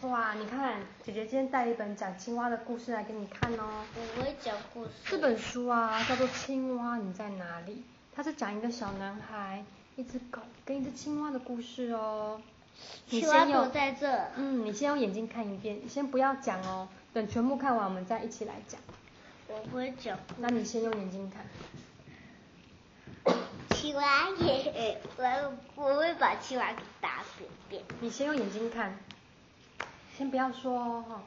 哇，你看，姐姐今天带了一本讲青蛙的故事来给你看哦。 我不会讲故事。 这本书啊，叫做《青蛙你在哪里》，它是讲一个小男孩、一只狗跟一只青蛙的故事哦。 青蛙躲在这。 你先用眼睛看一遍，你先不要讲哦，等全部看完我们再一起来讲。 我不会讲故事。 那你先用眼睛看。 青蛙耶，我会把青蛙给打死遍。 你先用眼睛看，先不要说哦哈。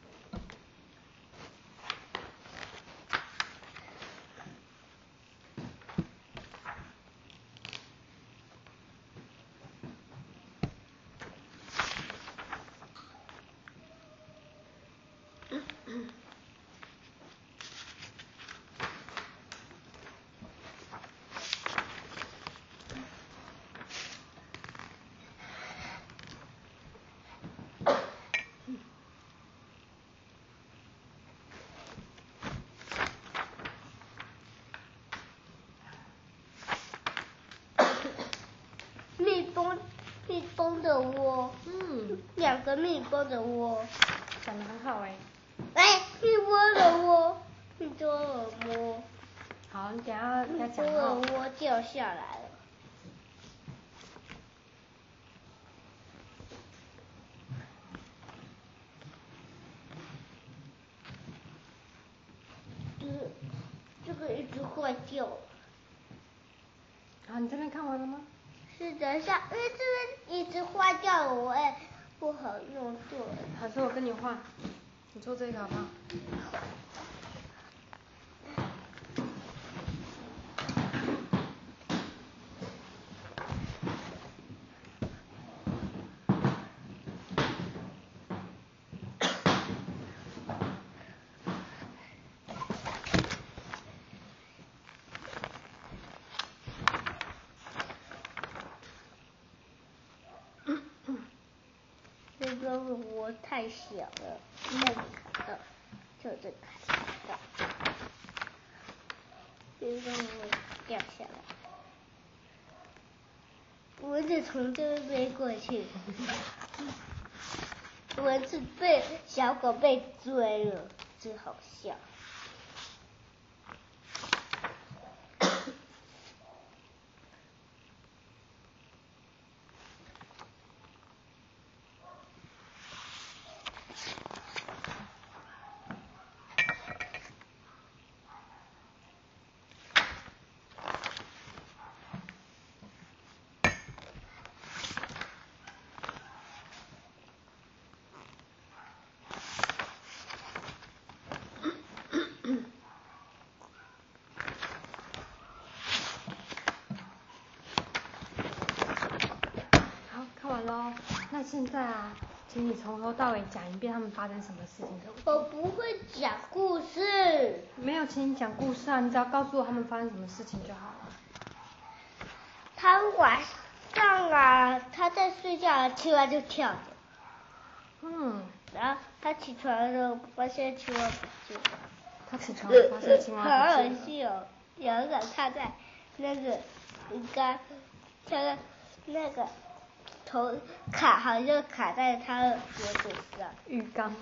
蜜蜂的窝，2个蜜蜂的窝， 讲得很好哎。 蜜蜂的窝，蜜蜂的窝。 好，你等下再讲。 蜜蜂的窝掉下来了。这个一直坏掉了。 好，你这边看完了吗？ 是的，因为这边一直坏掉了，我也不好用做。 还是我跟你换，你做这个好不好？ 这个窝太小了，就这看到，这个窝掉下来，蚊子从这边过去，蚊子小狗被追了，真好笑。 那现在啊，请你从头到尾讲一遍他们发生什么事情。 我不会讲故事。 没有，请你讲故事啊！你只要告诉我他们发生什么事情就好了。 他晚上啊，他在睡觉，青蛙就跳着。然后他起床了，发现青蛙不见了。 他起床发现青蛙不见了。 好恶心哦！有一个他在那个应该他的那个头好像卡在他的脖子上。 浴缸。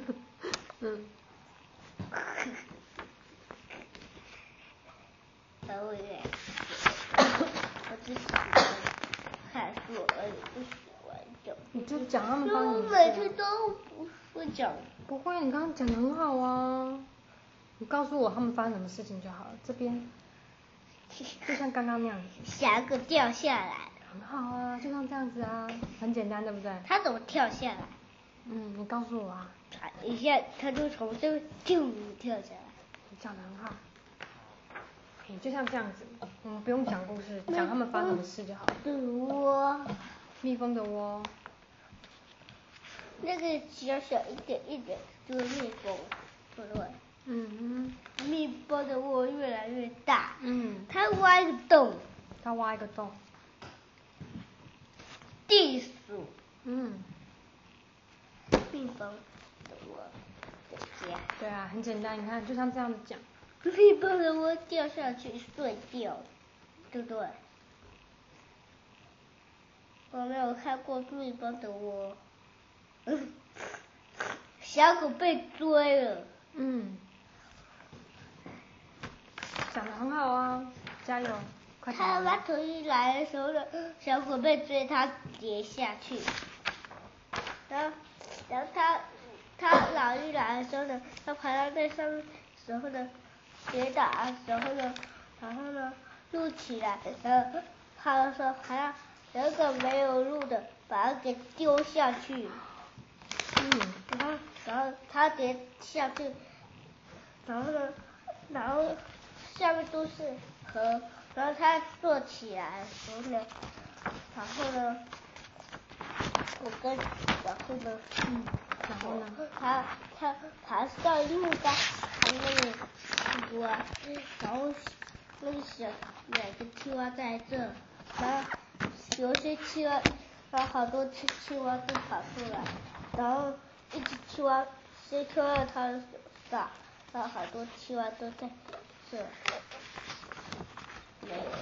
我只喜欢看书而已，不喜欢讲。 你就讲他们帮你。 我每次都不会讲。 不会，你刚刚讲得很好啊。你告诉我他们发生什么事情就好了。这边就像刚刚那样子。 小狗掉下来。 很好啊，就像这样子啊，很简单，对不对？ 它怎么跳下来？ 你告诉我啊。 一下，它就从这边就跳下来。 你讲得很好。就像这样子，我们不用讲故事，讲他们发生什么事就好了。 窝。 蜜蜂的窝。 那个小小一点一点就是蜜蜂，对不对？蜜蜂的窝越来越大。它挖一个洞。地鼠。蜜蜂的窝的家。 对啊，很简单，你看，就像这样子讲。 蜜蜂的窝掉下去碎掉，对不对？我没有看过蜜蜂的窝。 小狗被追了。 讲得很好啊，加油，快点。 他头一来的时候呢，小狗被追，它跌下去。然后他老一来的时候呢，他爬到那上面时候呢，跌倒的时候呢，然后呢录起来，然后他说还要有一个没有录的把它给丢下去。然后他跌下去，然后下面都是河，然后他坐起来的时候呢，然后呢，他爬上木杆那个青蛙，然后那个两个青蛙在这，然后有些青蛙，然后好多青蛙都跑出来，然后一只青蛙先跳到他的手上，然后好多青蛙都在这。